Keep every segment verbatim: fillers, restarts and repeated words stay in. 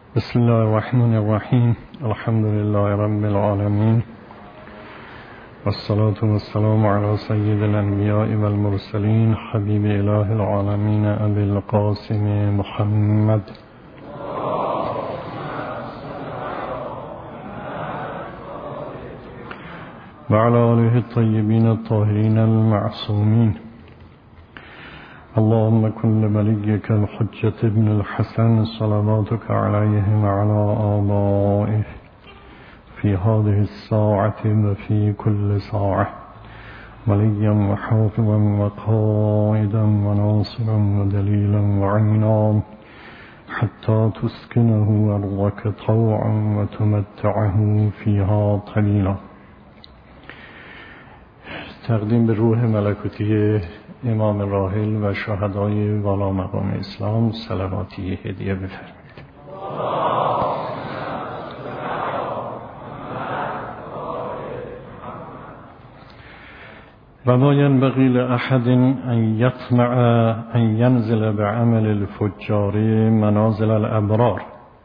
بسم الله الرحمن الرحیم. الحمد لله رب العالمین والصلاة والسلام على سید الانبیاء والمرسلین حبیب اله العالمین ابی القاسم محمد وعلى آله الطيبين الطاهرين المعصومين. اللهم كن لوليك الحجة ابن الحسن صلواتك عليه وعلى آبائه في هذه الساعة وفي كل ساعة وليا وحافظا وقائدا وناصرا ودليلا وعينا حتى تسكنه أرضك طوعا وتمتعه فيها طويلا. تقدیم به روح ملکوتی امام راحل و شهدای والا مقام اسلام صلواتی هدیه بفرمایید. و ما ینبغی لأحد ان یطمع ان ینزل بعمل الفجار منازل الابرار،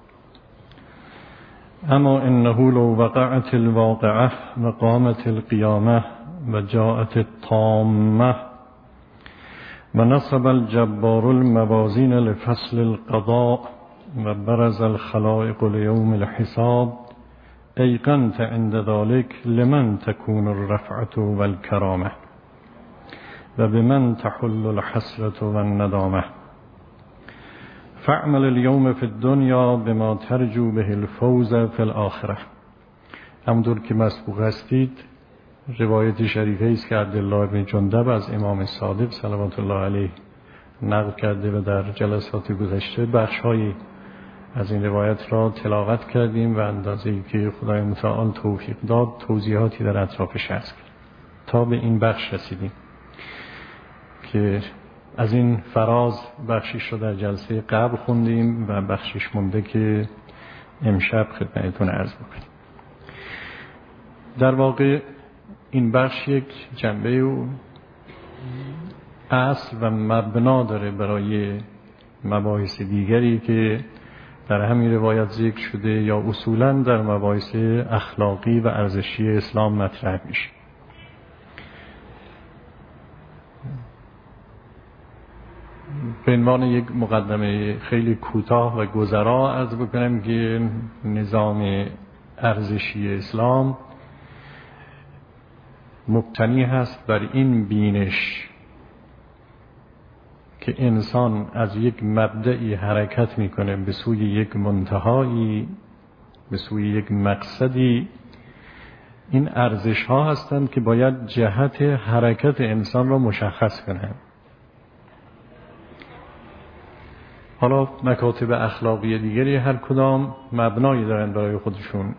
اما انه لو وقعت الواقعه و قامت القیامه و جاءت الطامه و نصب الجبار الموازین لفصل القضاء و برز الخلائق لیوم الحساب ایقنت عند ذلك لمن تكون الرفعة والكرامة و بمن تحل الحسرة والندامة. فاعمل اليوم في الدنيا بما ترجو به الفوز في الآخرة. همونطور که مسبوق هستید، روایت شریفه است که عبدالله بن جندب از امام صادق صلوات الله علیه نقل کرده و در جلسات گذشته بخش‌هایی از این روایت را تلاوت کردیم و اندازه‌ای که خدای متعال توفیق داد توضیحاتی در اطرافش هست تا به این بخش رسیدیم که از این فراز بخشیش رو در جلسه قبل خوندیم و بخشیش مونده که امشب خدمتتون عرض بکنیم. در واقع این بخش یک جنبه و اصل و مبنا داره برای مباحث دیگری که در همین روایت ذکر شده یا اصولاً در مباحث اخلاقی و ارزشی اسلام مطرح میشه. به عنوان یک مقدمه خیلی کوتاه و گذرا عرض بکنم که نظام ارزشی اسلام مبتنی هست بر این بینش که انسان از یک مبدأی حرکت میکنه به سوی یک منتهایی، به سوی یک مقصدی. این ارزش ها هستند که باید جهت حرکت انسان را مشخص کنند. حالا مکاتب اخلاقی دیگری هر کدام مبنایی دارن برای خودشون،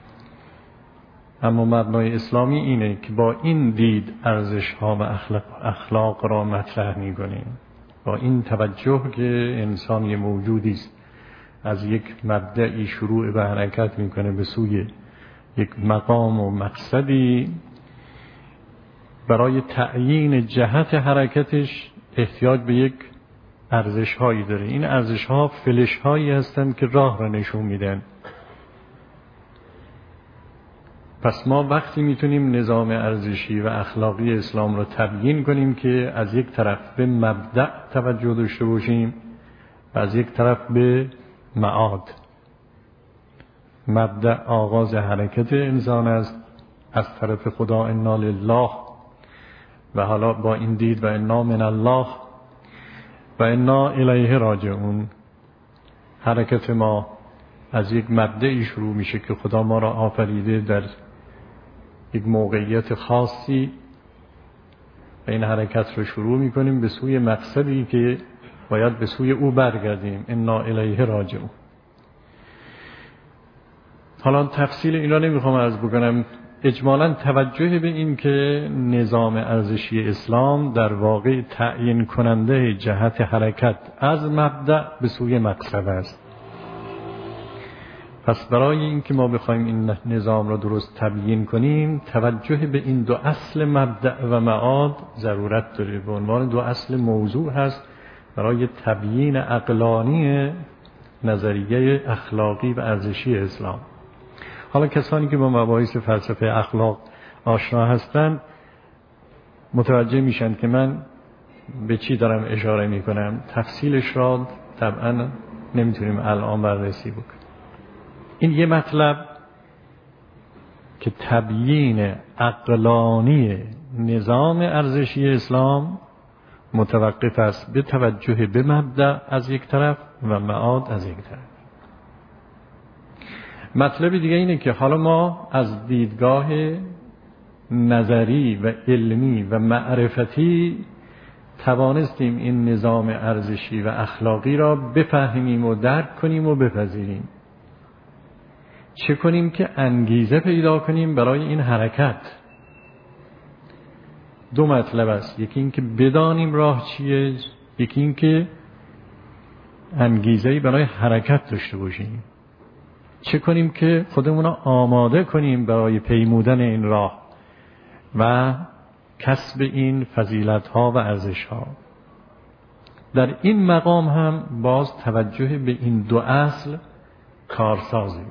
اما مبنای اسلامی اینه که با این دید ارزش ها و اخلاق, اخلاق را مطرح می کنیم، با این توجه که انسان یه موجودی است از یک مبدأی شروع به حرکت می کنه به سوی یک مقام و مقصدی. برای تعیین جهت حرکتش احتیاج به یک ارزش هایی داره. این ارزش ها فلش هایی هستند که راه را نشون میدن. پس ما وقتی میتونیم نظام ارزشی و اخلاقی اسلام رو تبیین کنیم که از یک طرف به مبدأ توجه داشته باشیم و از یک طرف به معاد. مبدأ آغاز حرکت انسان است از طرف خدا، انا لله، و حالا با این دید و انا من الله و انا الیه راجعون. حرکت ما از یک مبدأی شروع میشه که خدا ما را آفریده در یک موقعیت خاصی و این حرکت رو شروع میکنیم به سوی مقصدی که باید به سوی او برگردیم. انا الیه راجعون. حالا تفصیل اینا نمیخوام عرض بکنم. اجمالاً توجه به این که نظام ارزشی اسلام در واقع تعیین کننده جهت حرکت از مبدأ به سوی مقصد است. پس برای این که ما بخوایم این نظام را درست تبیین کنیم، توجه به این دو اصل مبدأ و معاد ضرورت داره. به عنوان دو اصل موضوع هست برای تبیین عقلانی نظریه اخلاقی و ارزشی اسلام. حالا کسانی که با مباحث فلسفه اخلاق آشنا هستند متوجه میشن که من به چی دارم اشاره میکنم. تفصیلش را طبعا نمیتونیم الان بررسی بکنیم. این یه مطلب که تبیین عقلانی نظام ارزشی اسلام متوقف است به توجه به مبدأ از یک طرف و معاد از یک طرف. مطلب دیگه اینه که حالا ما از دیدگاه نظری و علمی و معرفتی توانستیم این نظام ارزشی و اخلاقی را بفهمیم و درک کنیم و بپذیریم. چه کنیم که انگیزه پیدا کنیم برای این حرکت؟ دو مطلب است. یکی این که بدانیم راه چیه، یکی این که انگیزه‌ای برای حرکت داشته باشیم. چه کنیم که خودمون را آماده کنیم برای پیمودن این راه و کسب این فضیلت‌ها و ارزش‌ها. در این مقام هم باز توجه به این دو اصل کارسازیم.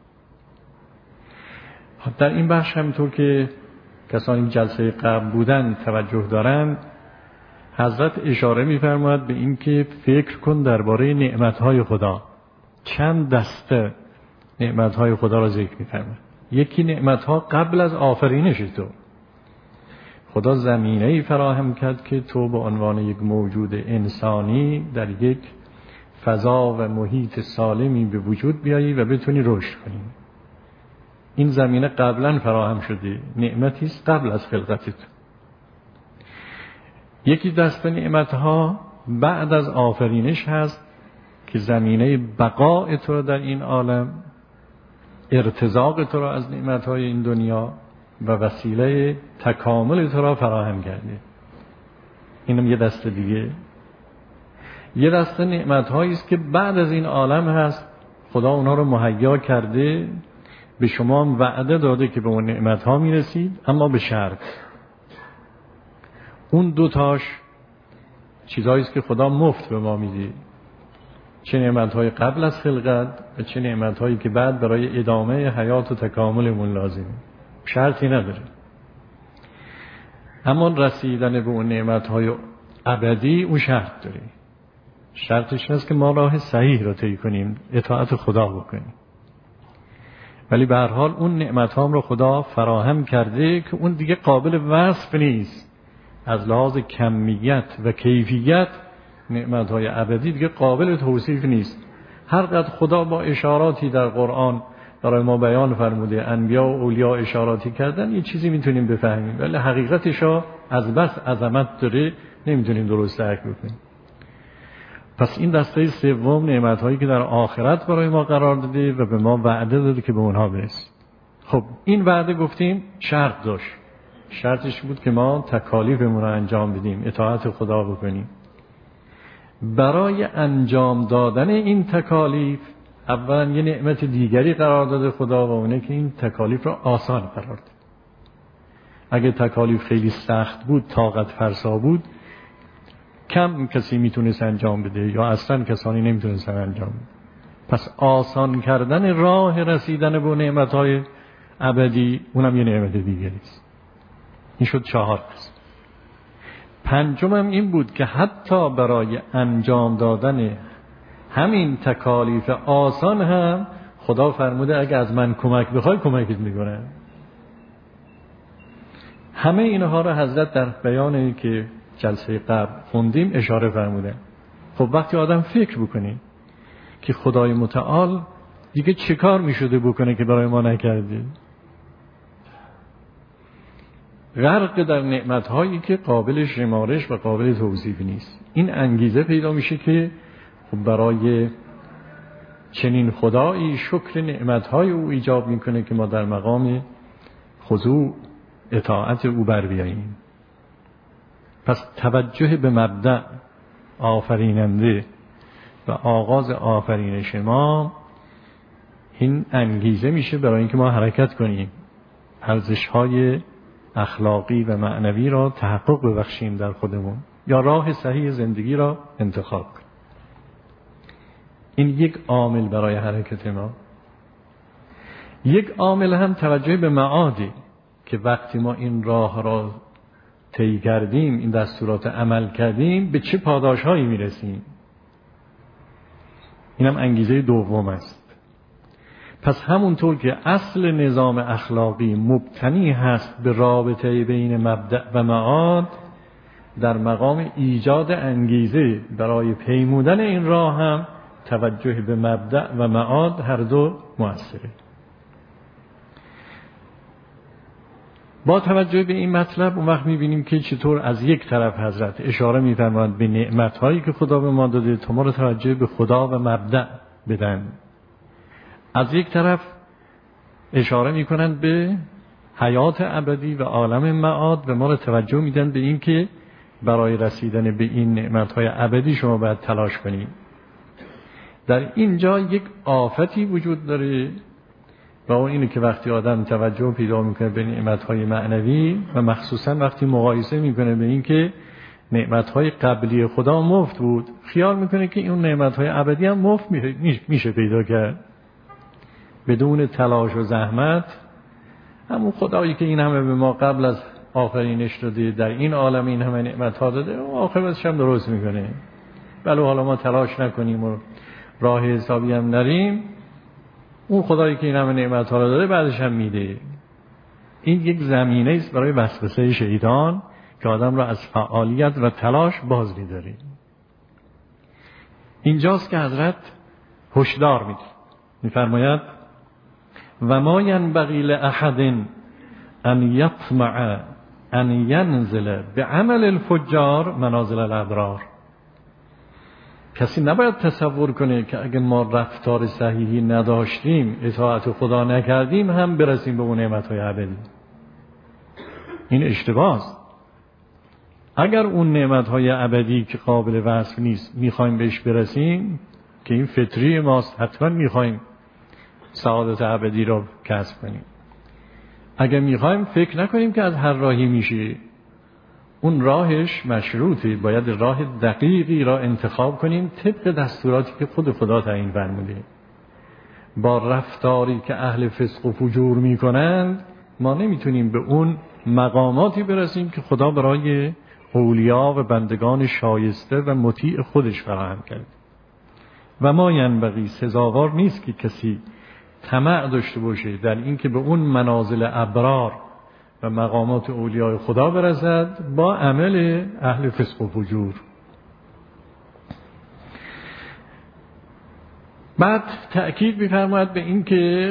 در این بخش همینطور که کسانی جلسه قبل بودن توجه دارند، حضرت اشاره می‌فرماید به این که فکر کن درباره نعمت‌های خدا. چند دسته نعمت‌های خدا را ذکر می‌فرماید. یکی نعمت‌ها قبل از آفرینش تو. خدا زمینه‌ای فراهم کرد که تو به عنوان یک موجود انسانی در یک فضا و محیط سالمی به وجود بیایی و بتونی رشد کنی. این زمینه قبلا فراهم شده، نعمتی است قبل از خلقت تو. یکی دسته نعمت‌ها بعد از آفرینش هست که زمینه بقای تو در این عالم، ارتزاق تو را از نعمت‌های این دنیا و وسیله تکامل تو را فراهم کرده. اینم یه دسته دیگه. یه دسته نعمت‌هایی است که بعد از این عالم هست، خدا اونا رو مهیا کرده، به شما هم وعده داده که به اون نعمت‌ها میرسید، اما به شرط. اون دوتاش چیزهایی است که خدا مفت به ما میده، چه نعمت‌های قبل از خلقت و چه نعمت‌هایی که بعد برای ادامه حیات و تکاملمون لازمه. شرطی نداره. اما رسیدن به اون نعمت‌های ابدی اون شرط داره. شرطش هست که ما راه صحیح را طی کنیم، اطاعت خدا بکنیم. ولی به هر حال اون نعمت‌هام رو خدا فراهم کرده که اون دیگه قابل وصف نیست. از لحاظ کمیت و کیفیت نعمت‌های ابدی دیگه قابل توصیف نیست. هر قدر خدا با اشاراتی در قرآن برای ما بیان فرموده، انبیا و اولیاء اشاراتی کردن، یه چیزی میتونیم بفهمیم، ولی حقیقتشو از بس عظمت داره نمیتونیم درست درک بکنیم. پس این دسته سوم نعمت‌هایی که در آخرت برای ما قرار داده و به ما وعده داده که به اونها برسیم. خب این وعده گفتیم شرط داشت. شرطش بود که ما تکالیفمون رو انجام بدیم، اطاعت خدا بکنیم. برای انجام دادن این تکالیف اولا یه نعمت دیگری قرار داده خدا و اونه که این تکالیف را آسان قرار داده. اگه تکالیف خیلی سخت بود، طاقت فرسا بود، کم کسی میتونست انجام بده یا اصلا کسانی نمیتونستن انجام بده. پس آسان کردن راه رسیدن به نعمت‌های ابدی اونم یه نعمت دیگری است. این شد چهار قسم. پنجمم این بود که حتی برای انجام دادن همین تکالیف آسان هم خدا فرموده اگه از من کمک بخوای کمکت میکنم. همه اینها را حضرت در بیانی که جلسه قبل خوندیم اشاره فرموده. خب وقتی آدم فکر بکنی که خدای متعال دیگه چه کار میشده بکنه که برای ما نکرده، غرق در نعمت‌هایی که قابل شمارش و قابل توصیف نیست، این انگیزه پیدا میشه که خب برای چنین خدایی شکر نعمت‌های او ایجاب میکنه که ما در مقام خضوع اطاعت او بر بیاییم. پس توجه به مبدأ آفریننده و آغاز آفرینش ما این انگیزه میشه برای اینکه ما حرکت کنیم، ارزش‌های اخلاقی و معنوی را تحقق ببخشیم در خودمون یا راه صحیح زندگی را انتخاب کنیم. این یک عامل برای حرکت ما. یک عامل هم توجه به معادی که وقتی ما این راه را طی کردیم، این دستورات عمل کردیم، به چه پاداشهایی میرسیم. این هم انگیزه دوم است. پس همونطور که اصل نظام اخلاقی مبتنی هست به رابطه بین مبدأ و معاد، در مقام ایجاد انگیزه برای پیمودن این راه هم توجه به مبدأ و معاد هر دو مؤثره. با توجه به این مطلب اون وقت می‌بینیم که چطور از یک طرف حضرت اشاره می‌فرمایند به نعمت‌هایی که خدا به ما داده تا ما رو توجه به خدا و مبدأ بدن. از یک طرف اشاره می‌کنند به حیات ابدی و عالم معاد و ما رو توجه میدن به این که برای رسیدن به این نعمت‌های ابدی شما باید تلاش کنید. در اینجا یک آفتی وجود داره و اون اینه که وقتی آدم توجه پیدا میکنه به نعمت‌های معنوی و مخصوصا وقتی مقایسه میکنه به این که نعمت‌های قبلی خدا مفت بود، خیال میکنه که این نعمت‌های ابدی هم مفت میشه پیدا کرد بدون تلاش و زحمت. همون خدایی که این همه به ما قبل از آفرینش داده، در این عالم این همه نعمت‌ها داده، و عاقبتش هم درست میکنه. ولی حالا ما تلاش نکنیم و راه حسابی هم نریم، اون خدایی که این همه نعمت‌ها رو داده بعدش هم میده. این یک زمینه است برای وسوسه شیطان که آدم را از فعالیت و تلاش باز می‌داره. اینجاست که حضرت هشدار میده، می‌فرماید و ما ینبغی لأحد ان یطمع ان ینزل بعمل الفجار منازل الابرار. کسی نباید تصور کنه که اگه ما رفتار صحیحی نداشتیم، اطاعت خدا نکردیم، هم برسیم به اون نعمت‌های ابدی. این اشتباه است. اگر اون نعمت‌های ابدی که قابل وصف نیست میخوایم بهش برسیم، که این فطری ماست، حتما میخوایم سعادت ابدی رو کسب کنیم. اگر میخوایم فکر نکنیم که از هر راهی میشه، اون راهش مشروطه، باید راه دقیقی را انتخاب کنیم طبق دستوراتی که خود خدا تعیین فرموده. با رفتاری که اهل فسق و فجور میکنند ما نمیتونیم به اون مقاماتی برسیم که خدا برای اولیا و بندگان شایسته و مطیع خودش فراهم کرد. و ما ینبغی، سزاوار نیست که کسی طمع داشته باشه در این که به اون منازل ابرار و مقامات اولیای خدا برسد با عمل اهل فسق و فجور. بعد تأکید می‌فرماید به این که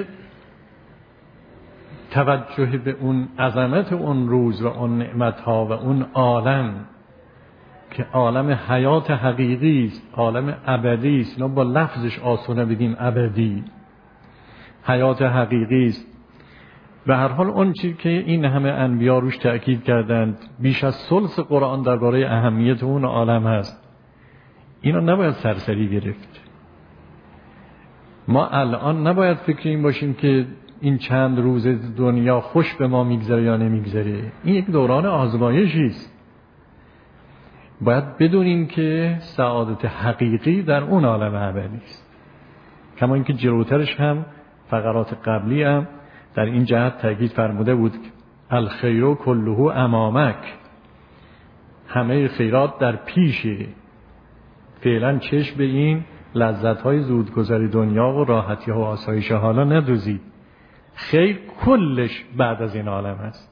توجه به اون عظمت اون روز و اون نعمت‌ها و اون عالم که عالم حیات حقیقی است، عالم ابدی است. اینا با لفظش آسونه بگیم ابدی، حیات حقیقی است. به هر حال اون چیزی که این همه انبیا روش تأکید کردند، بیش از ثلث قرآن درباره اهمیت اون عالم هست. اینو نباید سرسری گرفت. ما الان نباید فکر این باشیم که این چند روز دنیا خوش به ما میگذره یا نمیگذره. این یک دوران آزمایشی است. باید بدونیم که سعادت حقیقی در اون عالم ابدی است. کما اینکه جلوترش هم فقرات قبلی هم در این جهت تاکید فرموده بود الخیر کله امامک، همه خیرات در پیشه. فعلا چشم به این لذت‌های زودگذر دنیا و راحتی‌ها و آسایش حالا ندوزید. خیر کلش بعد از این عالم هست.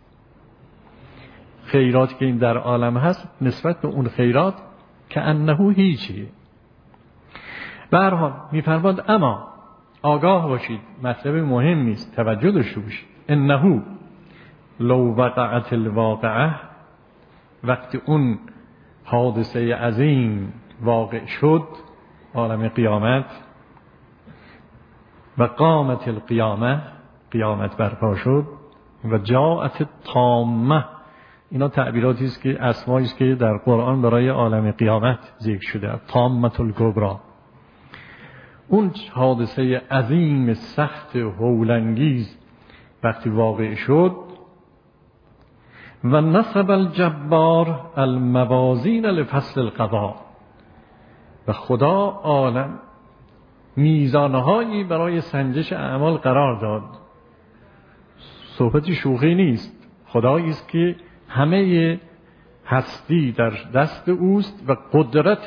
خیرات که این در عالم هست نسبت به اون خیرات که انه هیچیه. به هر حال می‌فرماید اما آگاه باشید، مطلب مهم نیست، توجه داشته باشید. انه لو وقعت الواقعه، وقتی اون حادثه عظیم واقع شد، عالم قیامت، و قامت القیامه، قیامت برپا شد، و جاءت الطامه، اینا تعبیراتی است که اسمایی است که در قرآن برای عالم قیامت ذکر شده. طامه الکبری، اون حادثه عظیم سخت هولانگیز وقتی واقع شد، و نصب الجبار الموازین لفصل القضاء، و خدا عالم میزانهایی برای سنجش اعمال قرار داد. صحبت شوخی نیست. خدایی است که همه هستی در دست اوست و قدرت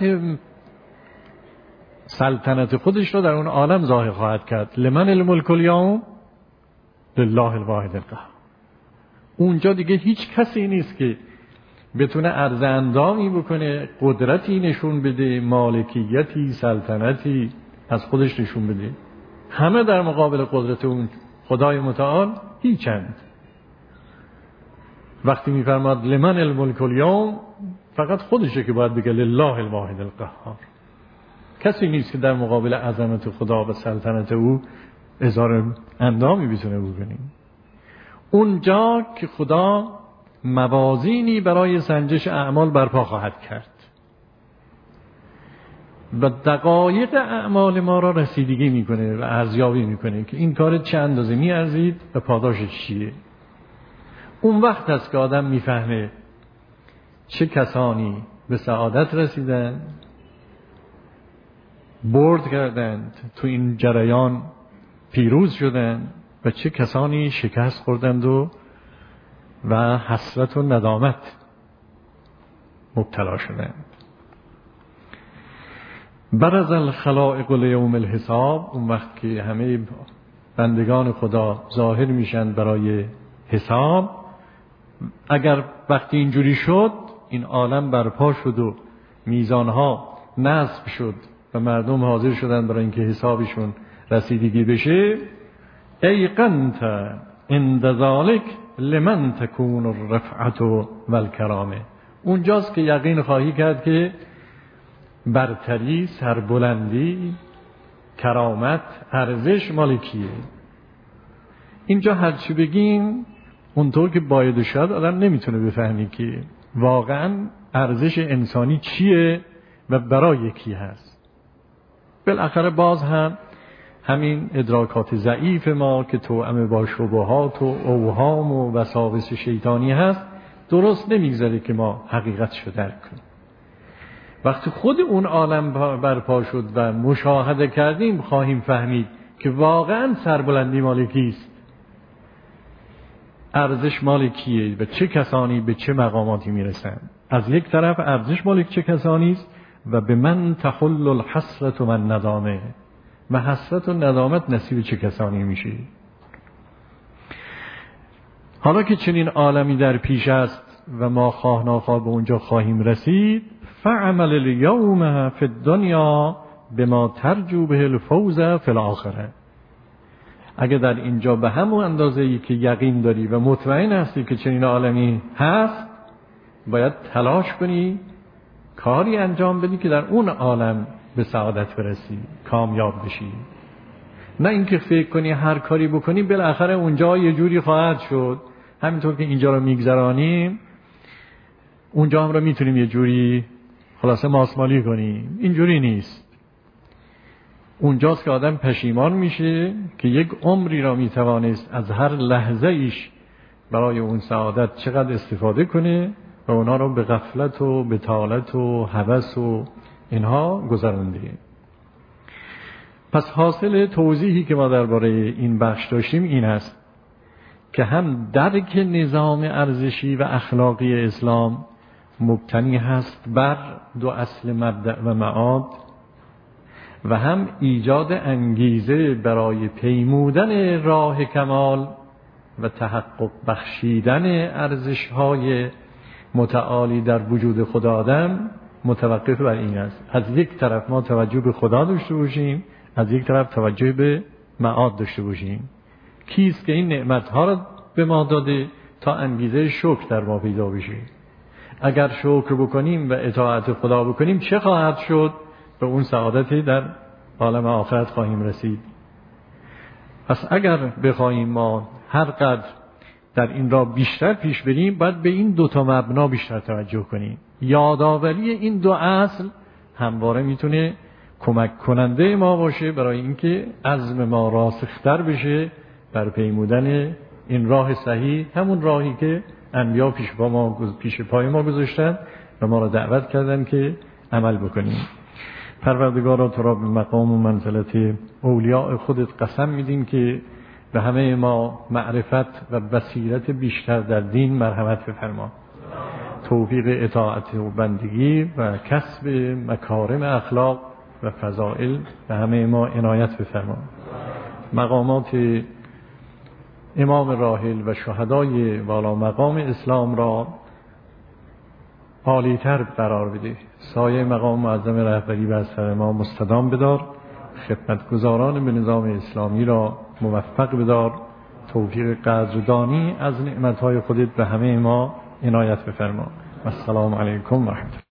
سلطنت خودش را در اون عالم ظاهر خواهد کرد. لمن الملک الیوم لله الواحد القهار. اونجا دیگه هیچ کسی نیست که بتونه عرض اندامی بکنه، قدرتی نشون بده، مالکیتی، سلطنتی از خودش نشون بده. همه در مقابل قدرت اون خدای متعال هیچند. وقتی میفرماد لمن الملک الیوم، فقط خودشه که باید بگه لله الواحد القهار. کسی نیست که در مقابل عظمت خدا و سلطنت او اظهار اندامی بتونه بکنه. اونجا که خدا موازینی برای سنجش اعمال برپا خواهد کرد و دقایق اعمال ما را رسیدگی میکنه و ارزیابی میکنه که این کار چه اندازه میارزید و پاداشش چیه. اون وقت است که آدم میفهمه چه کسانی به سعادت رسیدن، برد کردند، تو این جریان پیروز شدند و چه کسانی شکست خوردند و و حسرت و ندامت مبتلا شدند. برز الخلائق لیوم الحساب، اون وقت که همه بندگان خدا ظاهر میشن برای حساب. اگر وقتی اینجوری شد، این عالم برپا شد و میزانها نصب شد و مردم حاضر شدن برای اینکه حسابشون رسیدگی بشه، ایقنت عند ذلک لمن تکون الرفعت والکرامه. اونجاست که یقین خواهی کرد که برتری، سربلندی، کرامت، ارزش مال کیه. اینجا هرچی بگیم اونطور که باید شد آدم نمیتونه بفهمی که واقعا ارزش انسانی چیه و برای کی هست. بالاخره باز هم همین ادراکات ضعیف ما که توأم با شبهات و اوهام و وساوس شیطانی هست درست نمیگذاره که ما حقیقتشو درک کنیم. وقتی خود اون عالم برپا شد و مشاهده کردیم خواهیم فهمید که واقعا سربلندی مال کیست، ارزش مال کیه و چه کسانی به چه مقاماتی میرسن. از یک طرف ارزش مال چه کسانی است و به من تحل الحسرت و من ندامه، و حسرت و ندامت نصیب چه کسانی میشه. حالا که چنین عالمی در پیش است و ما خواه ناخواه به اونجا خواهیم رسید، فعمل الیوم فی الدنیا بما ترجو به الفوز فی الاخره. اگه در اینجا به همون اندازه‌ای که یقین داری و مطمئن هستی که چنین عالمی هست، باید تلاش کنی، کاری انجام بدی که در اون عالم به سعادت برسی، کامیاب بشی. نه اینکه فکر کنی هر کاری بکنی بالاخره اونجا یه جوری خواهد شد، همینطور که اینجا رو میگذرانیم اونجا هم رو میتونیم یه جوری خلاصه ماسمالی کنیم. اینجوری نیست. اونجاست که آدم پشیمان میشه که یک عمری را میتوانست از هر لحظه ایش برای اون سعادت چقدر استفاده کنه و اونا رو به غفلت و بطالت و هوس و اینها گذرونده. پس حاصل توضیحی که ما درباره این بخش داشتیم این است که هم درک نظام ارزشی و اخلاقی اسلام مبتنی هست بر دو اصل مبدأ و معاد، و هم ایجاد انگیزه برای پیمودن راه کمال و تحقق بخشیدن ارزش‌های متعالی در وجود خود آدم متوقف بر این است. از یک طرف ما توجه به خدا داشته باشیم، از یک طرف توجه به معاد داشته باشیم. کیست که این نعمت‌ها را به ما داده تا انگیزه شکر در ما پیدا بشه. اگر شکر بکنیم و اطاعت خدا بکنیم چه خواهد شد؟ به اون سعادتی در عالم آخرت خواهیم رسید. پس اگر بخواهیم ما هر قدر در این را بیشتر پیش بریم، باید به این دو تا مبنا بیشتر توجه کنیم. یادآوری این دو اصل همواره میتونه کمک کننده ما باشه برای اینکه عزم ما راسختر بشه بر پیمودن این راه صحیح، همون راهی که انبیا پیش پا ما پیش پای ما گذاشتن و ما را دعوت کردن که عمل بکنیم. پروردگارا تو را به مقام و منزلت اولیاء خودت قسم میدیم که به همه ما معرفت و بصیرت بیشتر در دین مرحمت بفرما، توفیق اطاعت و بندگی و کسب مکارم اخلاق و فضائل به همه ما عنایت بفرما. مقامات امام راحل و شهدای والا مقام اسلام را عالی‌تر قرار بده، سایه مقام معظم رهبری بر سر ما مستدام بدار، خدمتگزاران به نظام اسلامی را موفق بدار، توفیق قدردانی از نعمتهای خودت به همه ما عنایت بفرما. السلام علیکم و رحمت الله.